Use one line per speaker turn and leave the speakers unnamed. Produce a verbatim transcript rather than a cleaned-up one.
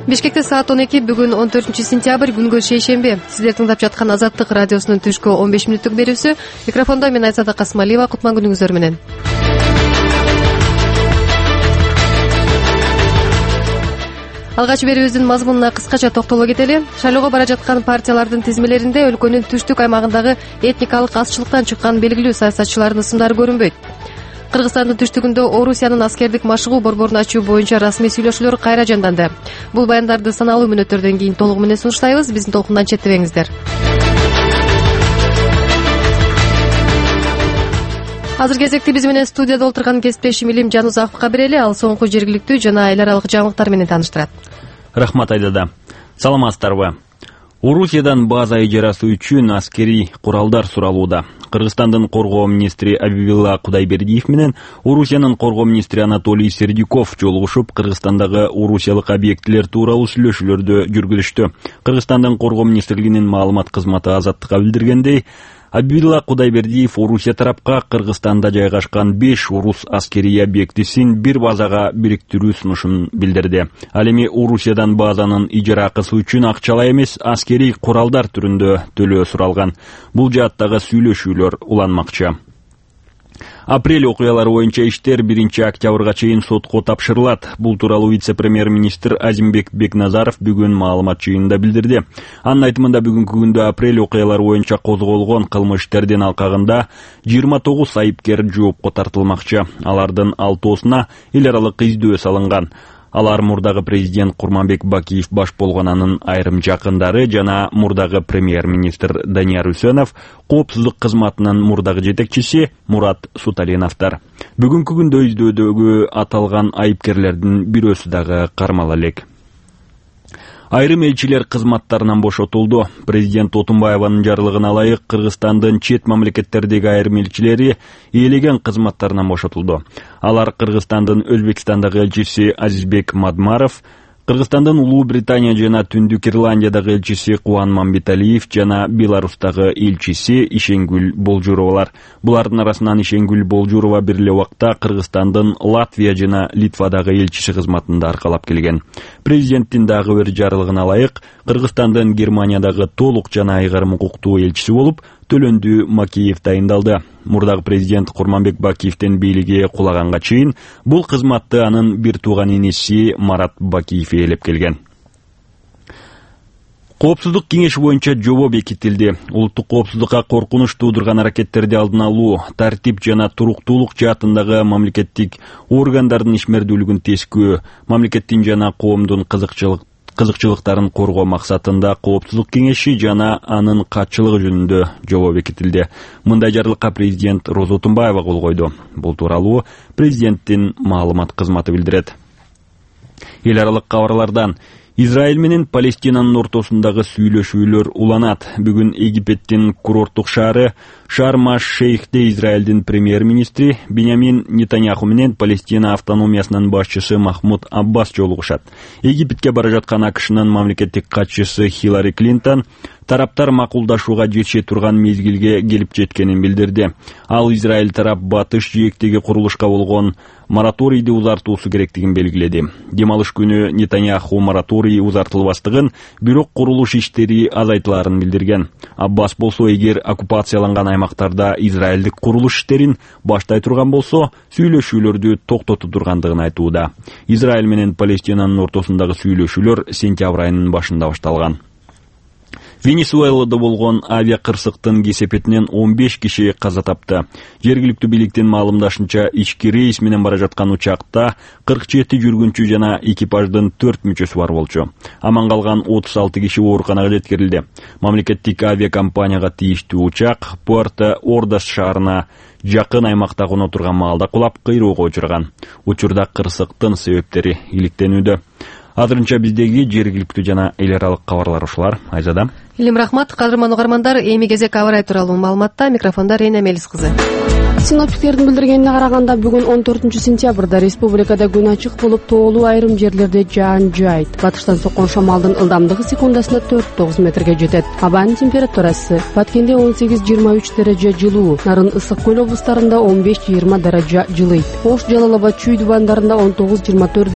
Бишкекте саат он эки, бүгүн он төртүнчү сентябрь, күнгө шейшемби. Сиздер тыңдап жаткан Азаттык радиосунун түшкү он беш мүнөттүк берүүсү. Микрофондо мен Айсада Касымалиева. Кутман күнүңүздөр менен. Алгач берүүбүздүн мазмунуна кыскача токтоло кетели. Шайлоого бара жаткан партиялардын тизмелеринде өлкөнүн түштүк аймагындагы этникалык азчылыктан чыккан белгилүү саясатчылардын ысымдары көрүнбөйт. Кыргызстандын түштүгүндө Орусиянын аскердик машыгуу борборун ачуу боюнча расмий сүйлөшүүлөр кайра жанданды. Бул баяндарды саналуу мүнөттөрдөн кийин толугу менен сунуштайбыз. Биздин толкундан четтебеңиздер. Азыр кезекти биз менен студияда отурган кесиптешим Илим Жанузаковго берели. Ал соңку жергиликтүү жана эл аралык жаңылыктар менен тааныштырат.
Рахмат Айдада. Саламатсыздарбы? Орусиядан база ижарасы үчүн аскерий куралдар суралууда. Кыргызстандын коргоо министри Абибилла Кудайбердиев менен Орусиянын коргоо министри Анатолий Сердюков жолугушуп, Кыргызстандагы орусиялык объектилер тууралуу сүйлөшүүлөрдү жүргүзүштү. Кыргызстандын коргоо министрлигинин маалымат кызматы Азаттыкка билдиргендей, Абибилла Кудайбердиев Орусия тарапка Кыргызстанда жайгашкан беш орус аскерий объектисин бир базага бириктирүү сунушун билдирди. Ал эми Орусиядан базанын ижара акысы үчүн акчалай эмес аскерий куралдар түрүндө төлөө суралган. Бул жааттагы сүйлөшүүлөр уланмакчы. Апрель окуялары боюнча иштер биринчи октябрга чейин сотко тапшырылат. Бул тууралуу вице-премьер-министр Азимбек Бекназаров бүгүн маалымат жыйынында билдирди. Анын айтымында бүгүнкү күндө апрель окуялары боюнча козголгон кылмыш иштердин алкагында жыйырма тогуз айыпкер жоопко тартылмакчы. Алардын алтоосуна эл аралык издөө салынган. Алар мурдагы президент Курманбек Бакиев баш болгонанын айрым жакындары жана мурдагы премьер-министр Данияр Үсөнов, коопсуздук кызматынын мурдагы жетекчиси Мурат Суталиновдор. Бүгүнкү күндө издөөдөгү аталган айыпкерлердин бирөөсү дагы кармала элек. Айрым элчилер кызматтарынан бошотулду. Президент Отунбаеванын жарлыгына ылайык Кыргызстандын чет мамлекеттердеги айрым элчилери ээлеген кызматтарынан бошотулду. Алар Кыргызстандын Өзбекстандагы элчиси Азизбек Мадмаров, Кыргызстандын Улуу Британия жана Түндүк Ирландиядагы элчиси Кубан Мамбеталиев жана Беларустагы элчиси Ишенгүл Болжуровалар. Булардын арасынан Ишенгүл Болжурова бир эле убакта Кыргызстандын Латвия жана Литвадагы элчиси кызматында аркалап келген. Президенттин дагы бир жарлыгына ылайык Кыргызстандын Германиядагы толук жана айрым укуктуу элчиси болуп Төлөндү Макеев дайындалды. Мурдагы президент Курманбек Бакиевдин бийлиги кулаганга чейин бул кызматты анын бир тууган инеси Марат Бакиев ээлеп келген. Коопсуздук кеңеши боюнча жобо бекитилди. Улуттук коопсуздукка коркунуч туудурган аракеттерди алдын алуу, тартип жана туруктуулук жаатындагы мамлекеттик органдардын ишмердүүлүгүн тескөө, мамлекеттин жана коомдун кызыкчылык кызыкчылыктарын коргоо максатында коопсуздук кеңеши жана анын катчылыгы жөнүндө жобо бекитилди. Мындай жарлыкка президент Роза Отунбаева кол койду. Бул тууралуу президенттин маалымат кызматы билдирет. Эл аралык кабарлардан Израиль менен Палестинанын ортосундагы сүйлөшүүлөр уланат. Бүгүн Египеттин курорттук шаары Шарм-аш-Шейхте Израилдин премьер-министри Биньямин Нетаньяху менен Палестина автономиясынын башчысы Махмуд Аббас жолугушат. Египетке бара жаткан АКШнын мамлекеттик катчысы Хиллари Клинтон тараптар макулдашууга жетише турган мезгилге келип жеткенин билдирди. Ал Израиль тарап батыш жээктеги курулушка болгон мораторийди узартуусу керектигин белгиледи. Демалыш күнү Нетаньяху мораторий узартылбастыгын, бирок курулуш иштери азайтыларын билдирген. Аббас болсо, эгер оккупацияланган аймактарда израилдик курулуш иштерин баштай турган болсо, сүйлөшүүлөрдү токтотуп тургандыгын айтууда. Израиль менен Палестинанын ортосундагы сүйлөшүүлөр сентябрь айынын башында башталган. Венесуэлада болгон авиа кырсыктын кесепетинен он беш киши каза тапты. Жергиликтүү бийликтин маалымдашынча, ички рейс менен бара жаткан учакта кырк жети жүргүнчү жана экипаждын төрт мүчөсү бар болчу. Аман калган отуз алты киши ооруканага жеткирилди. Мамлекеттик авиакомпанияга тийиштүү учак Пуэрто-Ордос шаарына жакын аймакта коно турган маалда кулап кыйроого учурган. Учурда кырсыктын себептери иликтенүүдө. Азырынча биздеги жергиликтүү жана эл аралык кабарлар ушулар. Айзада.
Илим рахмат. Кадырман угармандар, эми кезек аба ырайы тууралуу маалыматта. Микрофонда Рейна Мелис кызы.
Синоптиктердин билдиргенине караганда бүгүн он төртүнчү сентябрда республикада күн ачык болуп, тоолуу айрым жерлерде жаан жаайт. Батыштан соккон шамалдын ылдамдыгы секундасына төрт тогуз метрге жетет. Абанын температурасы Баткенде он сегиз жыйырма үч даража жылуу, Нарын ысык көл облустарында он беш жыйырма даража жылыйт. Ош, Жалал абад, Чүй дубандарында он тогуз жыйырма төрт